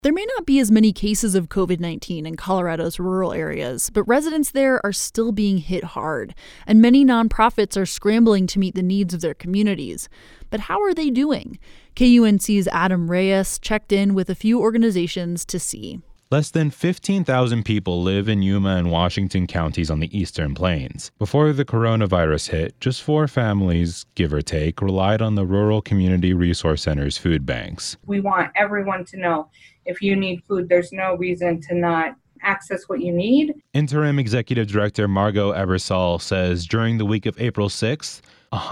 There may not be as many cases of COVID-19 in Colorado's rural areas, but residents there are still being hit hard, and many nonprofits are scrambling to meet the needs of their communities. But how are they doing? KUNC's Adam Reyes checked in with a few organizations to see. Less than 15,000 people live in Yuma and Washington counties on the Eastern Plains. Before the coronavirus hit, just 4 families, give or take, relied on the Rural Community Resource Center's food banks. We want everyone to know if you need food, there's no reason to not access what you need. Interim Executive Director Margot Ebersol says during the week of April 6th,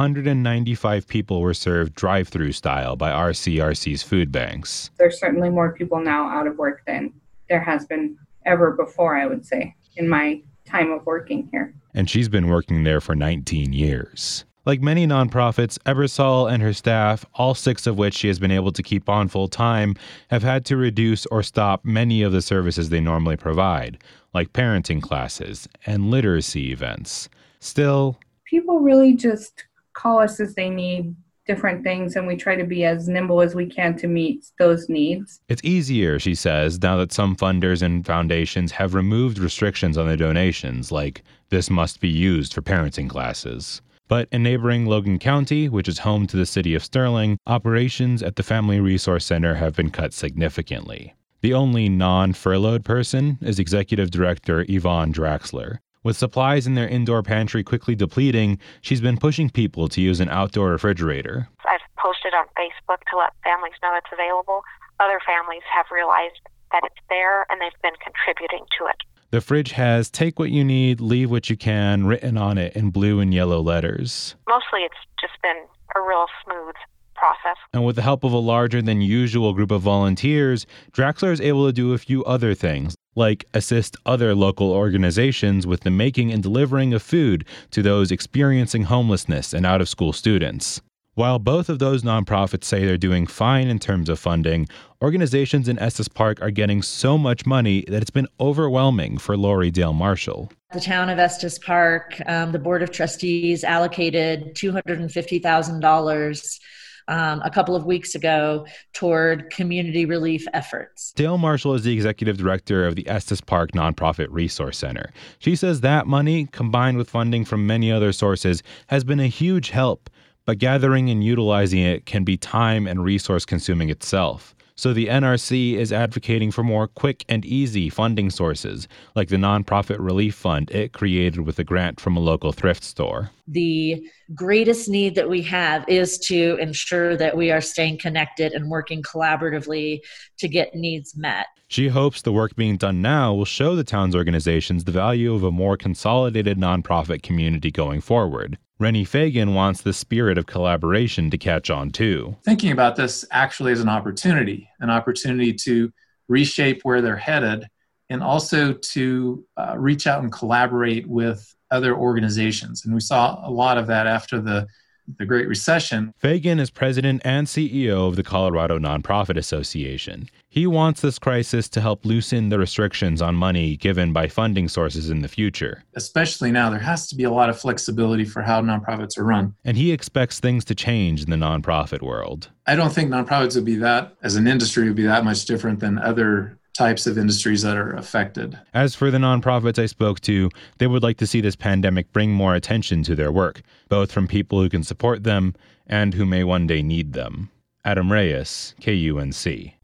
195 people were served drive-through style by RCRC's food banks. There's certainly more people now out of work than there has been ever before, I would say, in my time of working here. And she's been working there for 19 years. Like many nonprofits, Ebersol and her staff, all 6 of which she has been able to keep on full-time, have had to reduce or stop many of the services they normally provide, like parenting classes and literacy events. Still, people really just call us as they need different things, and we try to be as nimble as we can to meet those needs. It's easier, she says, now that some funders and foundations have removed restrictions on their donations, like this must be used for parenting classes. But in neighboring Logan County, which is home to the city of Sterling, operations at the Family Resource Center have been cut significantly. The only non-furloughed person is Executive Director Yvonne Draxler. With supplies in their indoor pantry quickly depleting, she's been pushing people to use an outdoor refrigerator. I've posted on Facebook to let families know it's available. Other families have realized that it's there, and they've been contributing to it. The fridge has "Take what you need, leave what you can" written on it in blue and yellow letters. Mostly it's just been a real smooth process. And with the help of a larger than usual group of volunteers, Draxler is able to do a few other things, like assist other local organizations with the making and delivering of food to those experiencing homelessness and out-of-school students. While both of those nonprofits say they're doing fine in terms of funding, organizations in Estes Park are getting so much money that it's been overwhelming for Lori Dale Marshall. The town of Estes Park, the Board of Trustees allocated $250,000 a couple of weeks ago toward community relief efforts. Dale Marshall is the executive director of the Estes Park Nonprofit Resource Center. She says that money, combined with funding from many other sources, has been a huge help, but gathering and utilizing it can be time and resource consuming itself. So the NRC is advocating for more quick and easy funding sources, like the nonprofit relief fund it created with a grant from a local thrift store. The greatest need that we have is to ensure that we are staying connected and working collaboratively to get needs met. She hopes the work being done now will show the town's organizations the value of a more consolidated nonprofit community going forward. Rennie Fagan wants the spirit of collaboration to catch on too. Thinking about this actually as an opportunity to reshape where they're headed, and also to reach out and collaborate with other organizations. And we saw a lot of that after the Great Recession. Fagan is president and CEO of the Colorado Nonprofit Association. He wants this crisis to help loosen the restrictions on money given by funding sources in the future. Especially now, there has to be a lot of flexibility for how nonprofits are run. And he expects things to change in the nonprofit world. I don't think nonprofits would be that, as an industry, would be that much different than other types of industries that are affected. As for the nonprofits I spoke to, they would like to see this pandemic bring more attention to their work, both from people who can support them and who may one day need them. Adam Reyes, KUNC.